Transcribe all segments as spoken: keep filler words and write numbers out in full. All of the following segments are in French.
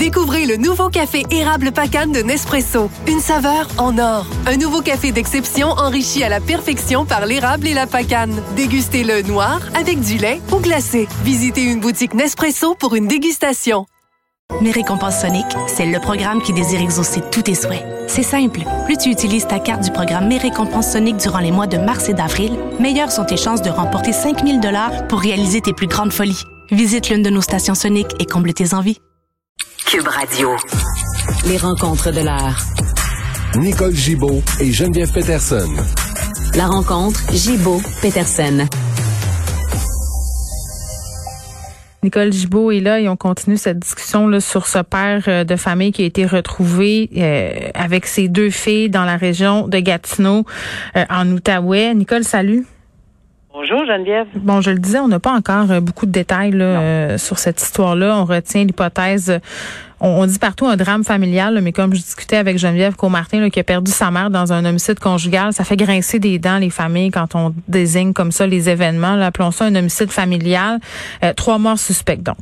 Découvrez le nouveau café érable Pacane de Nespresso. Une saveur en or. Un nouveau café d'exception enrichi à la perfection par l'érable et la pacane. Dégustez-le noir, avec du lait ou glacé. Visitez une boutique Nespresso pour une dégustation. Mes récompenses Sonic, c'est le programme qui désire exaucer tous tes souhaits. C'est simple. Plus tu utilises ta carte du programme Mes récompenses Sonic durant les mois de mars et d'avril, meilleures sont tes chances de remporter cinq mille dollars pour réaliser tes plus grandes folies. Visite l'une de nos stations Sonic et comble tes envies. Cube Radio. Les rencontres de l'heure. Nicole Gibaud et Geneviève Peterson. La rencontre Gibaud-Peterson. Nicole Gibaud est là et on continue cette discussion là, sur ce père de famille qui a été retrouvé euh, avec ses deux filles dans la région de Gatineau, euh, en Outaouais. Nicole, salut. Bonjour Geneviève. Bon, je le disais, on n'a pas encore beaucoup de détails là, euh, sur cette histoire-là. On retient l'hypothèse, on, on dit partout un drame familial, là, mais comme je discutais avec Geneviève Comartin, là, qui a perdu sa mère dans un homicide conjugal, ça fait grincer des dents les familles quand on désigne comme ça les événements. Là, appelons ça un homicide familial. Euh, trois morts suspects donc.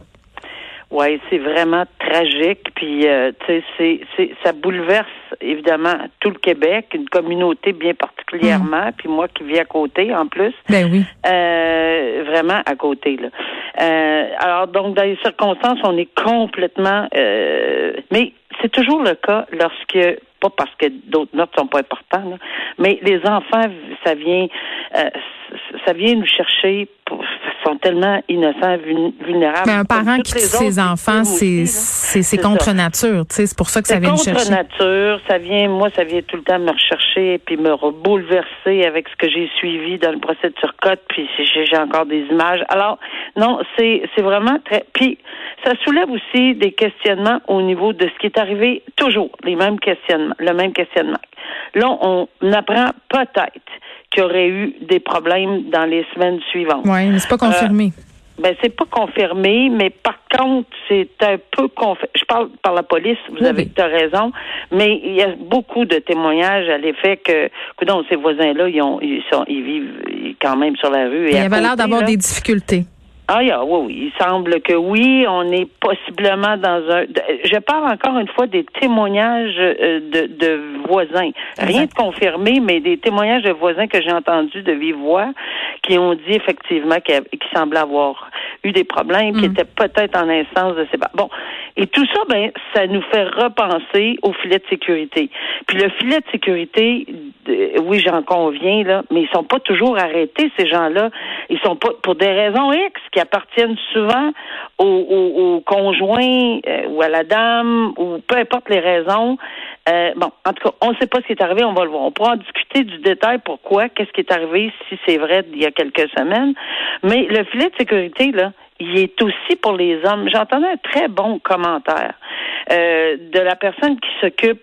Oui, c'est vraiment tragique. Puis, euh, tu sais, c'est, c'est, ça bouleverse évidemment tout le Québec, une communauté bien particulièrement. Mmh. Puis moi qui vis à côté, en plus. Ben oui. Euh, vraiment à côté là. Euh, alors donc dans les circonstances, on est complètement. Euh, mais c'est toujours le cas lorsque. Pas parce que d'autres notes sont pas importantes, là, mais les enfants, ça vient, euh, ça vient nous chercher. Pour, sont tellement innocents, vulnérables. Mais un parent qui tue ses enfants, c'est, c'est, c'est contre nature, tu sais, c'est pour ça que ça vient me chercher. C'est contre nature, ça vient, moi, ça vient tout le temps me rechercher puis me bouleverser avec ce que j'ai suivi dans le procès de Turcotte, puis j'ai, j'ai encore des images. Alors, non, c'est, c'est vraiment très, puis ça soulève aussi des questionnements au niveau de ce qui est arrivé, toujours les mêmes questionnements, le même questionnement. Là, on apprend peut-être qu'il y aurait eu des problèmes dans les semaines suivantes. Oui, mais c'est pas confirmé. Euh, ben, c'est pas confirmé, mais par contre, c'est un peu confirmé. Je parle par la police, vous oui, avez oui. raison, mais il y a beaucoup de témoignages à l'effet que, que donc, ces voisins-là, ils, ont, ils, sont, ils vivent quand même sur la rue. Et il y avait côté, l'air d'avoir là, des difficultés. Ah, yeah, oui, oui. Il semble que oui, on est possiblement dans un... Je parle encore une fois des témoignages de, de voisins. Rien de confirmé, mais des témoignages de voisins que j'ai entendus de vive voix qui ont dit effectivement qu'ils semblaient avoir eu des problèmes, mmh. qui étaient peut-être en instance de séparation. Bon, et tout ça, ben, ça nous fait repenser au filet de sécurité. Puis le filet de sécurité, oui, j'en conviens, là, mais ils sont pas toujours arrêtés, ces gens-là. Ils sont pas, pour des raisons X, qui appartiennent souvent aux, aux, aux conjoints euh, ou à la dame, ou peu importe les raisons. Euh, bon, en tout cas, on ne sait pas ce qui est arrivé, on va le voir. On pourra en discuter du détail, pourquoi, qu'est-ce qui est arrivé, si c'est vrai il y a quelques semaines. Mais le filet de sécurité, là, il est aussi pour les hommes. J'entendais un très bon commentaire euh, de la personne qui s'occupe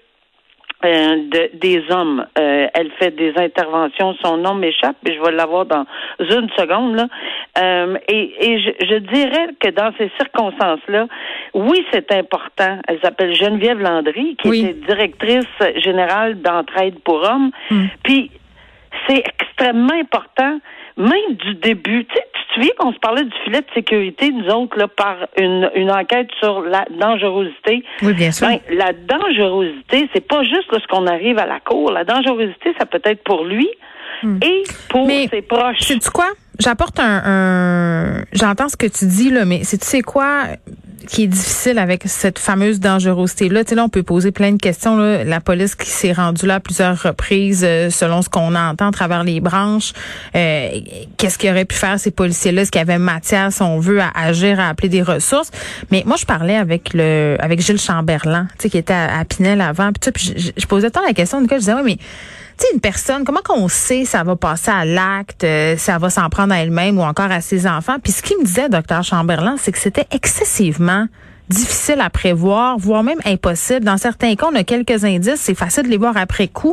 Euh, de, des hommes. Euh, elle fait des interventions. Son nom m'échappe, mais je vais l'avoir dans une seconde. Là. Euh, et et je, je dirais que dans ces circonstances-là, oui, c'est important. Elle s'appelle Geneviève Landry, qui oui. était directrice générale d'Entraide pour hommes. Mm. Puis, c'est extrêmement important, même du début. Tu sais, tu te souviens qu'on se parlait du filet de sécurité, nous autres, là, par une, une enquête sur la dangerosité. Oui, bien sûr. Ben, la dangerosité, c'est pas juste lorsqu'on arrive à la cour. La dangerosité, ça peut être pour lui hum. et pour mais, ses proches. Sais-tu quoi? J'apporte un, un... J'entends ce que tu dis, là, mais sais-tu sais quoi qui est difficile avec cette fameuse dangerosité-là? Tu sais, là, on peut poser plein de questions, là. La police qui s'est rendue là à plusieurs reprises, euh, selon ce qu'on entend à travers les branches. Euh, qu'est-ce qu'ils auraient pu faire, ces policiers-là? Est-ce qu'il y avait matière, si on veut, à agir, à appeler des ressources? Mais moi, je parlais avec le avec Gilles Chamberlain, tu sais, qui était à, à Pinel avant. Puis, tu sais, puis je, je posais tant la question, Nicole, je disais, ouais, mais tu sais, une personne, comment qu'on sait ça va passer à l'acte, euh, ça va s'en prendre à elle-même ou encore à ses enfants? Puis ce qu'il me disait, docteur Chamberlain, c'est que c'était excessivement difficile à prévoir, voire même impossible. Dans certains cas, on a quelques indices, c'est facile de les voir après coup,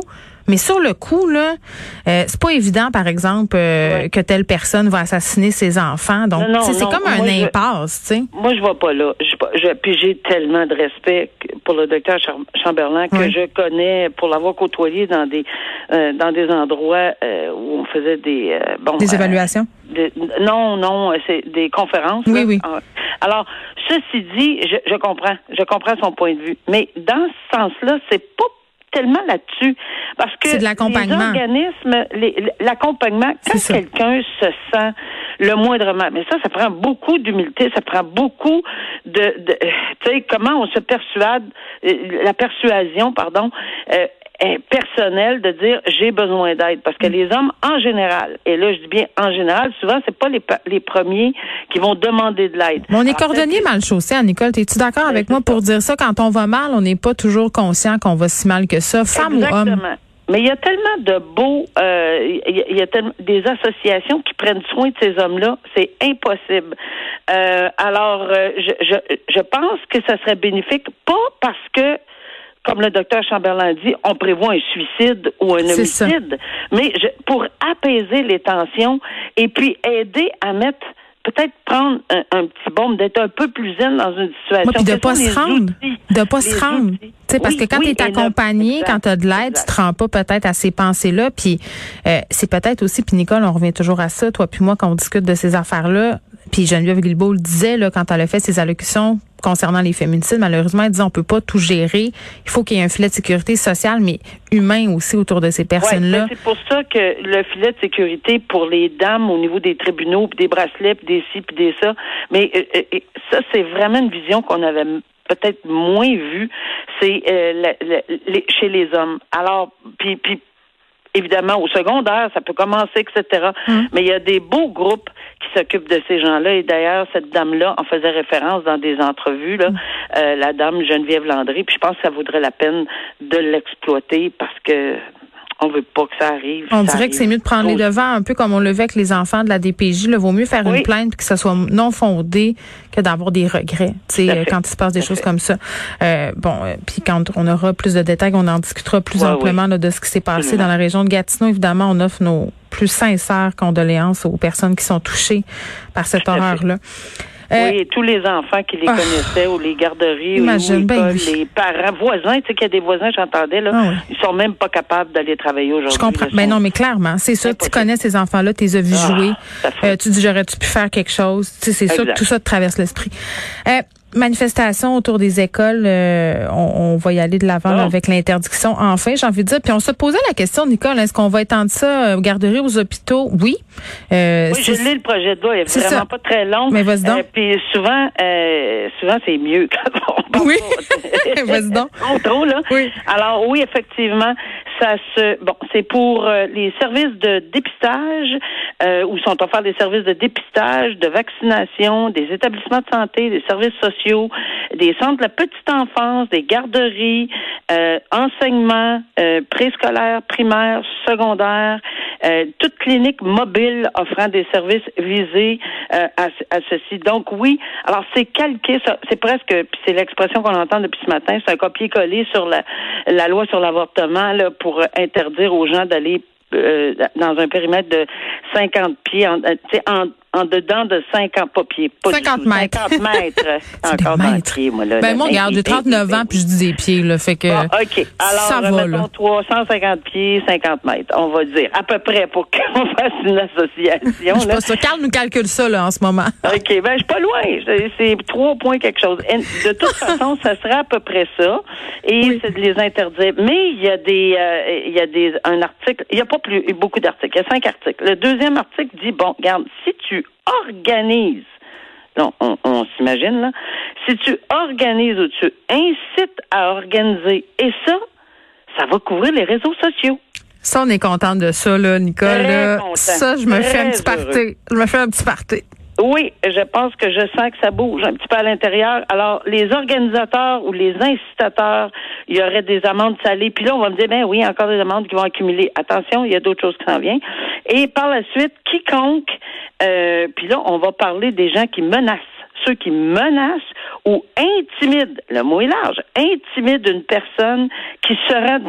Mais sur le coup, là, euh, c'est pas évident, par exemple, euh, ouais. que telle personne va assassiner ses enfants. Donc, non, non, c'est comme un moi, impasse, tu sais. Moi, je vois pas là. Je, je, puis j'ai tellement de respect pour le docteur Chamberlain que oui. je connais pour l'avoir côtoyé dans des euh, dans des endroits euh, où on faisait des euh, bon des évaluations. Euh, des, non, non, c'est des conférences. Oui, là. oui. Alors, ceci dit, je, je comprends, je comprends son point de vue, mais dans ce sens-là, c'est pas tellement là-dessus. Parce que c'est de l'accompagnement. Les organismes, les, l'accompagnement, quand quelqu'un se sent le moindrement, mais ça, ça prend beaucoup d'humilité, ça prend beaucoup de, de tu sais, comment on se persuade, la persuasion, pardon, euh, personnel de dire j'ai besoin d'aide, parce que les hommes en général, et là je dis bien en général, souvent c'est pas les, les premiers qui vont demander de l'aide. Mais on est Alors, cordonnier mal chaussé, hein, Nicole, es-tu d'accord avec moi pour dire ça? Quand on va mal, on n'est pas toujours conscient qu'on va si mal que ça, femme Exactement. ou homme. Mais il y a tellement de beaux, euh, il y, y a tellement des associations qui prennent soin de ces hommes-là, c'est impossible. Euh, alors, euh, je, je, je pense que ça serait bénéfique, pas parce que comme le docteur Chamberlain dit, on prévoit un suicide ou un homicide, mais je, pour apaiser les tensions et puis aider à mettre, peut-être prendre un, un petit bombe, d'être un peu plus zen dans une situation. Oui, puis de pas se rendre, outils, de pas se rendre. Tu sais, parce oui, que quand oui, tu es accompagné, quand tu as de l'aide, tu te rends pas peut-être à ces pensées-là, puis euh, c'est peut-être aussi, puis Nicole, on revient toujours à ça, toi puis moi, quand on discute de ces affaires-là, puis Geneviève Guilbeault le disait là, quand elle a fait ses allocutions concernant les féminicides, malheureusement, elle disait on peut pas tout gérer. Il faut qu'il y ait un filet de sécurité sociale, mais humain aussi autour de ces personnes-là. Ouais, c'est pour ça que le filet de sécurité pour les dames au niveau des tribunaux, puis des bracelets, puis des ci, puis des ça, mais euh, euh, ça, c'est vraiment une vision qu'on avait peut-être moins vue, c'est euh, la, la, les, chez les hommes. Alors, puis, puis évidemment, au secondaire, ça peut commencer, et cetera. Mmh. Mais il y a des beaux groupes qui s'occupent de ces gens-là. Et d'ailleurs, cette dame-là en faisait référence dans des entrevues, là, mmh. euh, la dame Geneviève Landry. Puis je pense que ça vaudrait la peine de l'exploiter parce que on veut pas que ça arrive. On ça dirait arrive. que c'est mieux de prendre les devants, un peu comme on le fait avec les enfants de la D P J. Il vaut mieux faire oui. une plainte et que ça soit non fondé que d'avoir des regrets. Tu sais, quand il se passe des choses fait. comme ça. Euh, bon, euh, puis quand on aura plus de détails, on en discutera plus ouais, amplement oui. là, de ce qui s'est passé Absolument. dans la région de Gatineau. Évidemment, on offre nos plus sincères condoléances aux personnes qui sont touchées par cette Tout horreur-là. Euh, oui, tous les enfants qui les oh, connaissaient, ou les garderies, imagine, ou l'école, ben oui. les parents, voisins, tu sais qu'il y a des voisins, j'entendais, là, ah oui. ils sont même pas capables d'aller travailler aujourd'hui. Je comprends. Mais ben non, mais clairement, c'est ça, tu connais ces enfants-là, tu les as vus ah, jouer, euh, tu dis, j'aurais-tu pu faire quelque chose, tu sais, c'est ça, tout ça te traverse l'esprit. Euh, Manifestation autour des écoles, euh, on, on va y aller de l'avant oh. avec l'interdiction. Enfin, j'ai envie de dire. Puis on se posait la question, Nicole, est-ce qu'on va étendre ça aux garderies, aux hôpitaux? Oui. Euh, oui, j'ai lu le projet de loi. Il est, est vraiment ça. pas très long. Mais vas-y donc. Euh, puis souvent, euh, souvent c'est mieux quand on Oui. Vas-y donc. On trop là. Oui. Alors oui, effectivement, ça se. Bon, c'est pour euh, les services de dépistage euh, où sont offerts des services de dépistage, de vaccination, des établissements de santé, des services sociaux. Des centres de la petite enfance, des garderies, euh, enseignement euh, préscolaire, primaire, secondaire, euh, toute clinique mobile offrant des services visés euh, à, à ceci. Donc oui, alors c'est calqué, ça, c'est presque, puis c'est l'expression qu'on entend depuis ce matin, c'est un copier-coller sur la, la loi sur l'avortement là, pour interdire aux gens d'aller euh, dans un périmètre de cinquante pieds, en, en en dedans de cinquante pas pieds. Pas cinquante mètres. cinquante mètres. Encore dans le pied, moi, là. Ben, moi, regarde, j'ai trente-neuf ans, puis je dis des pieds, là. Fait que. Bon, OK. Alors, ça va, mettons trois cent cinquante pieds, cinquante mètres, on va dire. À peu près pour qu'on fasse une association, je sais pas ça. Carl nous calcule ça, là, en ce moment. OK. Ben, je suis pas loin. C'est, c'est trois points quelque chose. De toute façon, ça serait à peu près ça. Et oui. c'est de les interdire. Mais il y a des, euh, il y a des, un article, il y a pas plus, beaucoup d'articles. Il y a cinq articles. Le deuxième article dit, bon, regarde, si tu organises, non, on, on s'imagine, là, si tu organises ou tu incites à organiser, et ça, ça va couvrir les réseaux sociaux. Ça, on est contente de ça, là, Nicole. Là. Ça, je me fais un petit party. Je me fais un petit party. Oui, je pense que je sens que ça bouge un petit peu à l'intérieur. Alors, les organisateurs ou les incitateurs, il y aurait des amendes salées. Puis là, on va me dire, ben oui, encore des amendes qui vont accumuler. Attention, il y a d'autres choses qui s'en viennent. Et par la suite, quiconque, euh, puis là, on va parler des gens qui menacent. Ceux qui menacent ou intimident, le mot est large, intimident une personne qui sera dans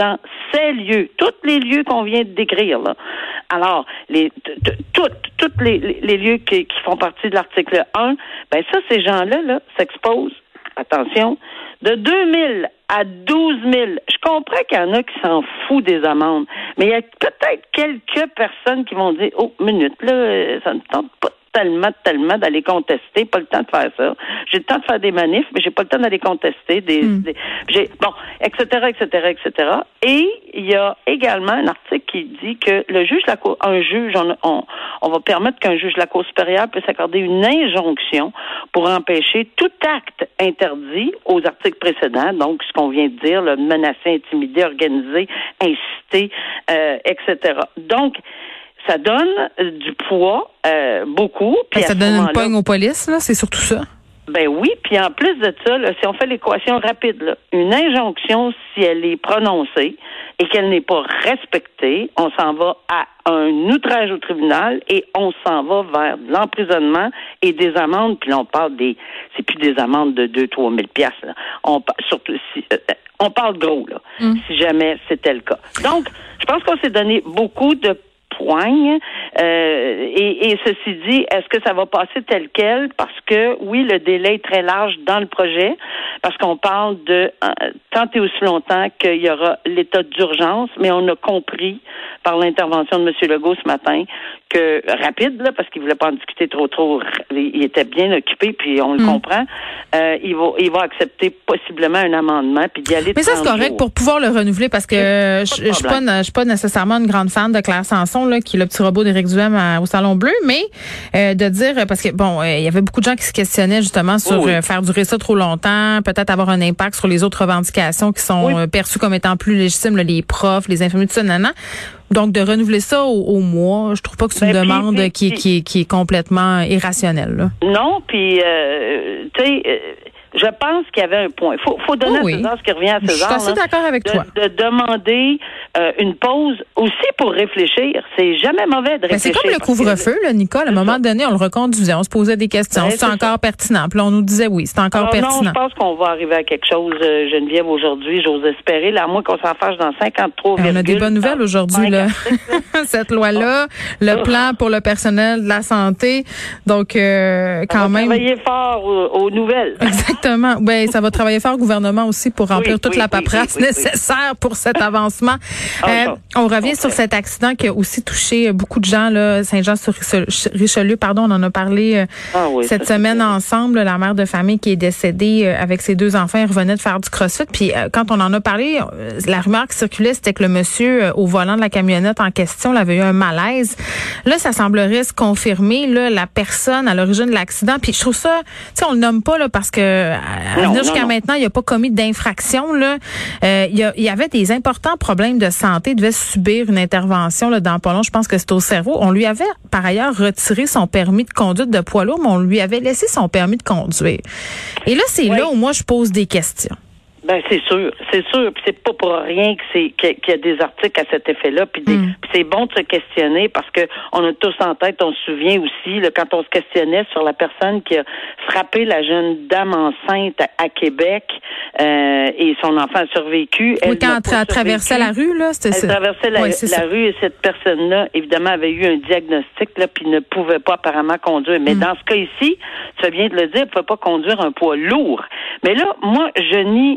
ces lieux, tous les lieux qu'on vient de décrire, là. Alors, les, tous les, les lieux qui, qui font partie de l'article un, ben ça, ces gens-là, là, s'exposent, attention, de deux mille à douze mille. Je comprends qu'il y en a qui s'en foutent des amendes, mais il y a peut-être quelques personnes qui vont dire, oh, minute, là, ça ne tente pas tellement, tellement d'aller contester, pas le temps de faire ça. J'ai le temps de faire des manifs, mais j'ai pas le temps d'aller contester des, mm. des j'ai, bon, et cetera, et cetera, et cetera. Et il y a également un article qui dit que le juge de la cour, un juge, on, on, on va permettre qu'un juge de la Cour supérieure puisse accorder une injonction pour empêcher tout acte interdit aux articles précédents, donc ce qu'on vient de dire, le menacer, intimider, organiser, inciter, euh, et cetera. Donc, ça donne du poids, euh, beaucoup. Puis ça donne une pogne aux polices, là, c'est surtout ça. Ben oui, puis en plus de ça, là, si on fait l'équation rapide, là, une injonction, si elle est prononcée et qu'elle n'est pas respectée, on s'en va à un outrage au tribunal et on s'en va vers de l'emprisonnement et des amendes. Puis là, on parle des, c'est plus des amendes de deux, trois mille piastres. Là. On surtout si, euh, on parle gros là, mm. si jamais c'était le cas. Donc, je pense qu'on s'est donné beaucoup de poigne. Euh, et, et ceci dit, est-ce que ça va passer tel quel? Parce que, oui, le délai est très large dans le projet, parce qu'on parle de euh, tant et aussi longtemps qu'il y aura l'état d'urgence, mais on a compris par l'intervention de M. Legault ce matin que, rapide, là, parce qu'il voulait pas en discuter trop trop, il était bien occupé, puis on le mmh. comprend, euh, il va il va accepter possiblement un amendement, puis d'y aller. Mais ça, c'est correct jours. Pour pouvoir le renouveler, parce que je ne suis pas, je suis pas nécessairement une grande fan de Claire Sanson, là, qui est le petit robot d'Éric Duhem à, au Salon Bleu, mais euh, de dire, parce que, bon, il euh, y avait beaucoup de gens qui se questionnaient justement sur oh oui. euh, faire durer ça trop longtemps, peut-être avoir un impact sur les autres revendications qui sont oui. euh, perçues comme étant plus légitimes, là, les profs, les infirmiers, tout ça, nanana. Donc, de renouveler ça au, au mois, je trouve pas que c'est une ben, demande pis, pis, qui, qui, qui, qui est complètement irrationnelle. Là. Non, puis, euh, tu sais... Euh, je pense qu'il y avait un point. Il faut, faut donner oh oui. à César ce qui revient à César. Je suis assez d'accord avec de, toi. De demander euh, une pause aussi pour réfléchir. C'est jamais mauvais de réfléchir. Ben c'est comme le couvre-feu, là, Nicole. À un moment donné, on le reconduisait, on se posait des questions. Ben, c'est, c'est encore ça. Pertinent. Puis là, on nous disait oui, c'est encore Alors, pertinent. Non, je pense qu'on va arriver à quelque chose, euh, Geneviève, aujourd'hui. J'ose espérer. Là, à moins qu'on s'en fâche dans cinquante-trois ben, on a des bonnes nouvelles aujourd'hui, là. Cette loi-là, le plan pour le personnel de la santé. Donc, euh, quand on va même. Travailler fort aux, aux nouvelles. Exactement. Ben, ça va travailler fort au gouvernement aussi pour remplir oui, toute oui, la paperasse oui, oui, nécessaire oui. pour cet avancement. Euh, on revient okay. sur cet accident qui a aussi touché beaucoup de gens, là, Saint-Jean-sur-Richelieu, pardon, on en a parlé ah, oui, cette semaine c'est ensemble, la mère de famille qui est décédée avec ses deux enfants, elle revenait de faire du crossfit, puis euh, quand on en a parlé, la rumeur qui circulait, c'était que le monsieur euh, au volant de la camionnette en question, il avait eu un malaise. Là, ça semblerait se confirmer, là, la personne à l'origine de l'accident, puis je trouve ça, tu sais, on le nomme pas, là, parce que à non, jusqu'à non, maintenant, il n'a pas commis d'infraction. Là. Euh, il, y a, il y avait des importants problèmes de santé. Il devait subir une intervention là, dans pas long. Je pense que c'est au cerveau. On lui avait, par ailleurs, retiré son permis de conduite de poids lourd, mais on lui avait laissé son permis de conduire. Et là, c'est oui. là où moi, je pose des questions. Ben c'est sûr, c'est sûr, puis c'est pas pour rien que c'est qu'il y a des articles à cet effet-là, puis mm. c'est bon de se questionner parce que on a tous en tête, on se souvient aussi là, quand on se questionnait sur la personne qui a frappé la jeune dame enceinte à, à Québec euh, et son enfant a survécu. Oui, quand elle traversait la rue là, c'était elle ça. traversait la, ouais, la rue et cette personne-là évidemment avait eu un diagnostic là, puis ne pouvait pas apparemment conduire. Mais mm. dans ce cas ici, tu viens de le dire, elle ne pouvait pas conduire un poids lourd. Mais là, moi, je nie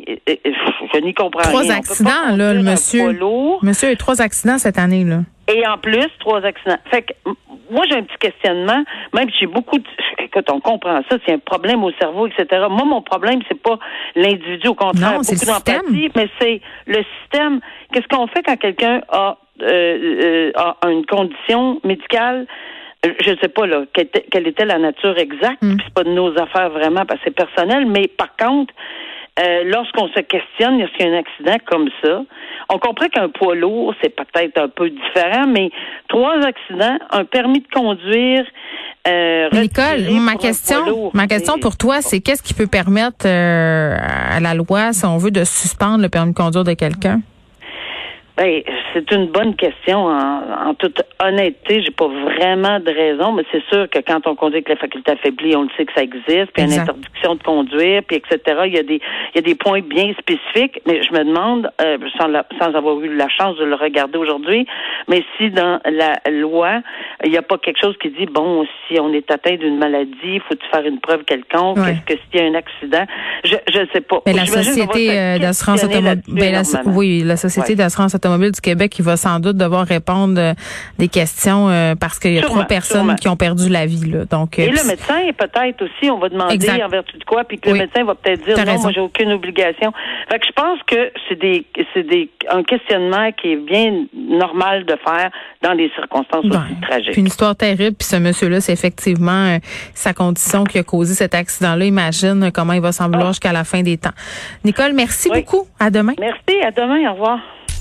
Je n'y comprends trois rien. accidents, là, le monsieur. Monsieur a eu trois accidents cette année, là. Et en plus, trois accidents. Fait que, moi, j'ai un petit questionnement, même si j'ai beaucoup de... Écoute, on comprend ça, c'est un problème au cerveau, et cetera. Moi, mon problème, c'est pas l'individu, au contraire, non, c'est beaucoup le d'empathie, système. Mais c'est le système. Qu'est-ce qu'on fait quand quelqu'un a, euh, euh, a une condition médicale? Je ne sais pas là quelle était, quelle était la nature exacte, mm. puis c'est pas de nos affaires vraiment, parce que c'est personnel, mais par contre, Euh, lorsqu'on se questionne, est-ce qu'il y a un accident comme ça? On comprend qu'un poids lourd, c'est peut-être un peu différent, mais trois accidents, un permis de conduire. Euh, Nicole, ma question, lourd, ma question pour toi, c'est qu'est-ce qui peut permettre euh, à la loi, si on veut, de suspendre le permis de conduire de quelqu'un? Ben, c'est une bonne question. En, en toute honnêteté, j'ai pas vraiment de raison, mais c'est sûr que quand on conduit avec la faculté affaiblie, on le sait que ça existe, puis il y a une interdiction de conduire, puis et cetera. Il y a des, il y a des points bien spécifiques, mais je me demande, euh, sans, la, sans avoir eu la chance de le regarder aujourd'hui, mais si dans la loi, il n'y a pas quelque chose qui dit, bon, si on est atteint d'une maladie, faut-tu faire une preuve quelconque? Ouais. Est-ce que s'il y a un accident? Je, je ne sais pas. Mais la société euh, d'assurance automobile, ben, la, oui, la société ouais. d'assurance automobile du Québec, il va sans doute devoir répondre euh, des questions euh, parce qu'il y a sûrement, trois personnes sûrement. qui ont perdu la vie. Là. Donc, euh, et le médecin, peut-être aussi, on va demander exact. en vertu de quoi, puis que oui. le médecin va peut-être dire, T'as non, raison. moi, j'ai aucune obligation. Fait que je pense que c'est des, c'est des, un questionnement qui est bien normal de faire dans des circonstances ouais. aussi tragiques. Puis une histoire terrible, puis ce monsieur-là, c'est effectivement euh, sa condition qui a causé cet accident-là. Imagine comment il va s'en vouloir ah. jusqu'à la fin des temps. Nicole, merci oui. beaucoup. À demain. Merci, à demain. Au revoir.